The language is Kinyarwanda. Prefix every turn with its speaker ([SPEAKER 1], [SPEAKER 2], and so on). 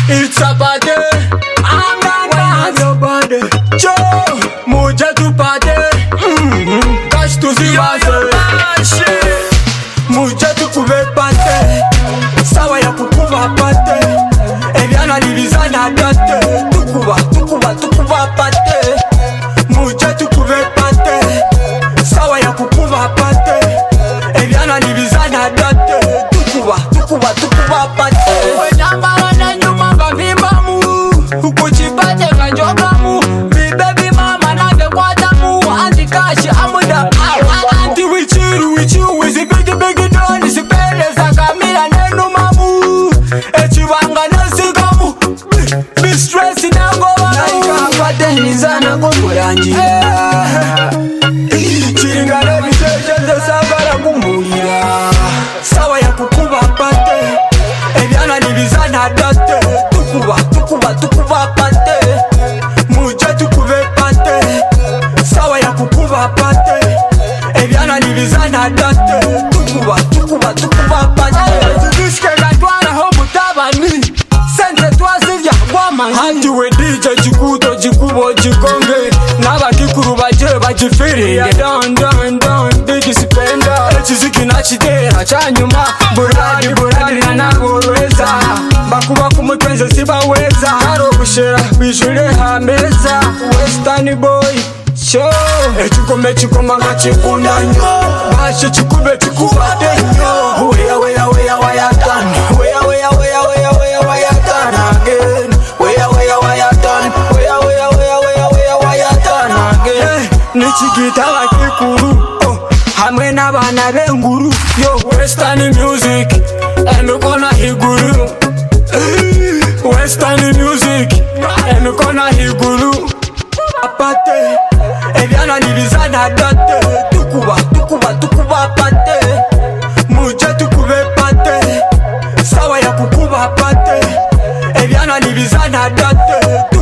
[SPEAKER 1] It's a party. I'm your body. Joe, muja tu party. Cash to the base. Muja tu kuve party. Sawa ya kukuva party. Eviana livizana date. Tukuva party. Muja tu kuve party. Sawa ya kukuva party. Eviana livizana date. Tukuva party. Wenyamba wana nyuma vavimba mu. Ukuchipate kanjoga mu. Baby mama nage kwata mu. Anti kashi amuda. Anti wichiru wizi bigi doni. Sipele sakamila nenu mamu. Echivanga nasigamu. Be stressing na gowa. Naika pate nizana kukuranji. Chiringale bitejende sabara kumulira. Sawa ya kukuba pate. Eviana nivizana date. Tukuba pate. Muja tukuve pate. Sawa ya kukuba pate. Eviana nivizana date. Tukuba pate. Tudiske gatwana homu tabani. Sente twazivya wama. Hati we DJ jikuto jikubo jikonge. Naba kikuru baje bajifiri. Ya don bigi spenda. Echiziki na chidera chanyuma. Buradi na nagorweza. Bakuba kumutwenze sibaweza. Haro kushera bishure hameza. Western boy show. Echikome chikomanga chikundanyo. Bashe chikube chikubadenyo. Wea done. Wea done again. Wea done. Wea done again. Nichigita wakikuru. Hamwe n'abana b'enguru. Yo Western music. Emikona higuru. Western music. Emikona higuru. Apate. Eviana nivizana date. Tukuba pate. Muja tukuve pate. Sawa ya kukuba pate. Eviana nivizana date.